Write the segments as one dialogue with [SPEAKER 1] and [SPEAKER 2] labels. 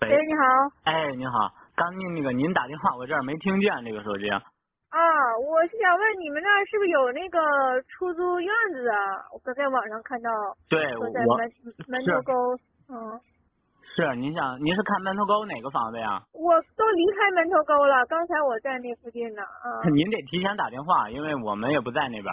[SPEAKER 1] 喂，你好。
[SPEAKER 2] 哎，您好，刚您打电话，我这儿没听见这个手机。
[SPEAKER 1] 啊，我是想问你们那儿是不是有那个出租院子啊？我刚在网上看到，
[SPEAKER 2] 对，
[SPEAKER 1] 说在门头沟。
[SPEAKER 2] 是您是看门头沟哪个房子呀？
[SPEAKER 1] 我都离开门头沟了，刚才我在那附近呢。
[SPEAKER 2] 您得提前打电话，因为我们也不在那边。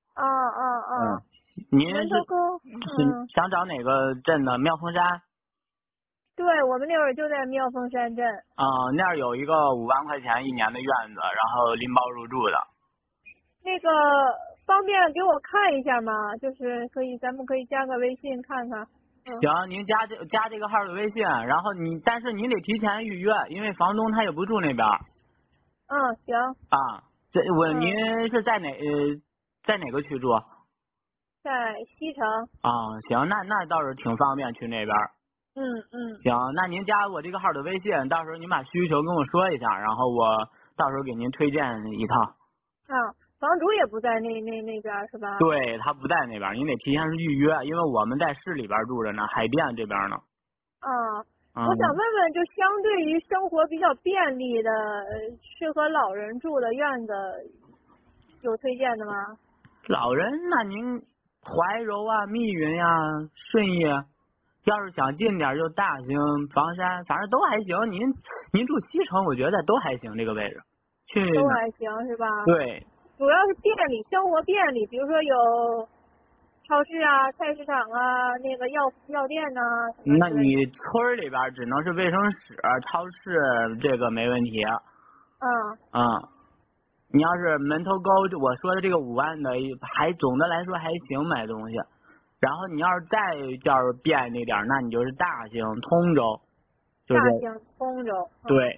[SPEAKER 2] 您
[SPEAKER 1] 门头沟。
[SPEAKER 2] 是想找哪个镇的？妙峰山？
[SPEAKER 1] 对，我们那会儿就在妙峰山镇。
[SPEAKER 2] 那儿有一个5万块钱1年的院子，然后拎包入住的。
[SPEAKER 1] 那个方便给我看一下吗？就是咱们可以加个微信看看。
[SPEAKER 2] 行，您加这个号的微信，然后但是您得提前预约，因为房东他也不住那边。
[SPEAKER 1] 行。
[SPEAKER 2] 您是在哪个区住？
[SPEAKER 1] 在西城。
[SPEAKER 2] 行，那倒是挺方便去那边。行，那您加我这个号的微信，到时候您把需求跟我说一下，然后我到时候给您推荐一套。
[SPEAKER 1] 房主也不在那边是吧？
[SPEAKER 2] 对，他不在那边，您得提前预约，因为我们在市里边住着呢，海淀这边呢。
[SPEAKER 1] 我想问问，就相对于生活比较便利的，适合老人住的院子，有推荐的吗？
[SPEAKER 2] 老人，那您怀柔啊、密云呀、顺义，要是想近点就大兴、房山，反正都还行。您住西城，我觉得都还行，这个位置
[SPEAKER 1] 都还行是吧？
[SPEAKER 2] 对，
[SPEAKER 1] 主要是便利，生活便利，比如说有超市啊、菜市场啊、那个药店呐。
[SPEAKER 2] 那你村里边只能是卫生室、超市，这个没问题。你要是门头沟，我说的这个5万的，总的来说还行买东西。然后你要是再便利点，那你就是大兴、通州。
[SPEAKER 1] 大兴、通州。
[SPEAKER 2] 对。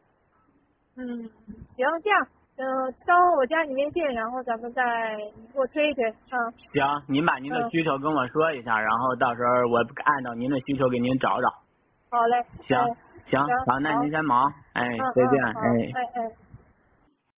[SPEAKER 1] 行，这样，稍后我加你微信，然后咱们再给我推一推。
[SPEAKER 2] 行，您把您的需求跟我说一下，然后到时候我按照您的需求给您找找。
[SPEAKER 1] 好嘞。
[SPEAKER 2] 行，好，那您先忙。再见。